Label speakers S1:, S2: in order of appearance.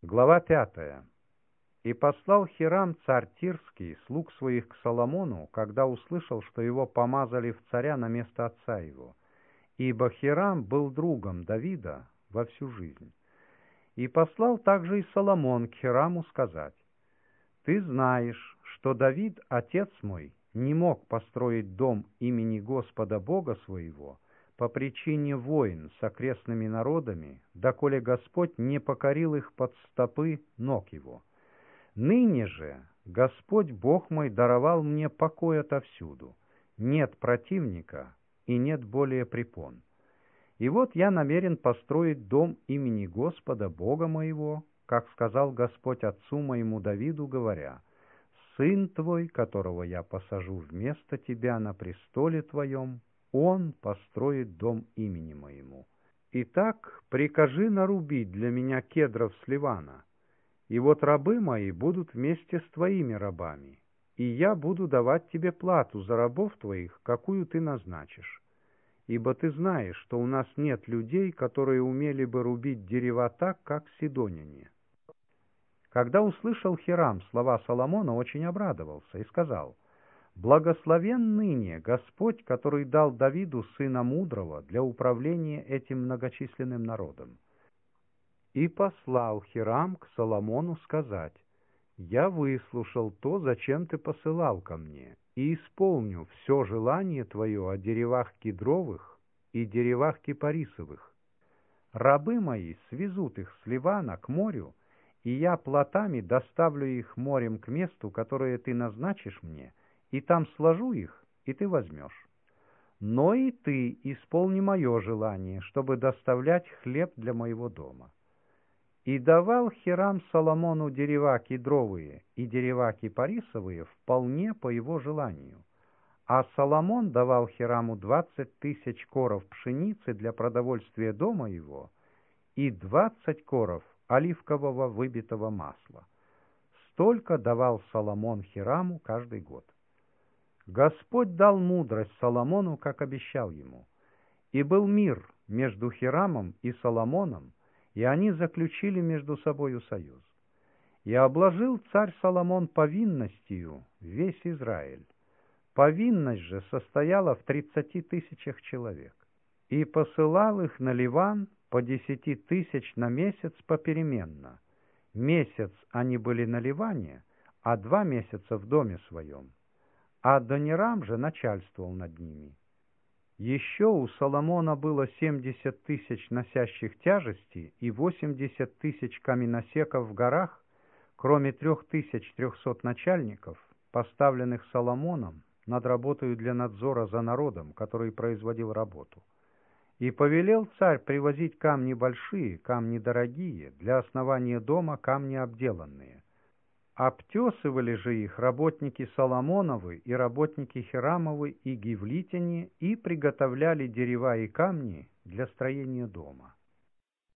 S1: Глава 5. «И послал Хирам, царь Тирский, слуг своих к Соломону, когда услышал, что его помазали в царя на место отца его. Ибо Хирам был другом Давида во всю жизнь. И послал также и Соломон к Хираму сказать: «Ты знаешь, что Давид, отец мой, не мог построить дом имени Господа Бога своего по причине войн с окрестными народами, доколе Господь не покорил их под стопы ног его. Ныне же Господь Бог мой даровал мне покой отовсюду, нет противника и нет более препон. И вот я намерен построить дом имени Господа Бога моего, как сказал Господь отцу моему Давиду, говоря: сын твой, которого я посажу вместо тебя на престоле твоем, он построит дом имени моему. Итак, прикажи нарубить для меня кедров с Ливана, и вот рабы мои будут вместе с твоими рабами, и я буду давать тебе плату за рабов твоих, какую ты назначишь. Ибо ты знаешь, что у нас нет людей, которые умели бы рубить дерева так, как сидоняне». Когда услышал Хирам слова Соломона, очень обрадовался и сказал: «Благословен ныне Господь, который дал Давиду сына мудрого для управления этим многочисленным народом». И послал Хирам к Соломону сказать: «Я выслушал то, зачем ты посылал ко мне, и исполню все желание твое о деревах кедровых и деревах кипарисовых. Рабы мои свезут их с Ливана к морю, и я плотами доставлю их морем к месту, которое ты назначишь мне, и там сложу их, и ты возьмешь. Но и ты исполни мое желание, чтобы доставлять хлеб для моего дома». И давал Хирам Соломону дерева кедровые и дерева кипарисовые вполне по его желанию. А Соломон давал Хираму 20 тысяч коров пшеницы для продовольствия дома его и 20 коров оливкового выбитого масла. Столько давал Соломон Хираму каждый год. Господь дал мудрость Соломону, как обещал ему. И был мир между Хирамом и Соломоном, и они заключили между собою союз. И обложил царь Соломон повинностью весь Израиль. Повинность же состояла в 30 тысячах человек. И посылал их на Ливан по 10 тысяч на месяц попеременно. Месяц они были на Ливане, а 2 месяца в доме своем. А Адонирам же начальствовал над ними. Еще у Соломона было 70 тысяч носящих тяжести и 80 тысяч каменосеков в горах, кроме 3300 начальников, поставленных Соломоном над работой для надзора за народом, который производил работу. И повелел царь привозить камни большие, камни дорогие, для основания дома камни обделанные. Обтесывали же их работники Соломоновы и работники Хирамовы и гивлитяне и приготовляли дерева и камни для строения дома.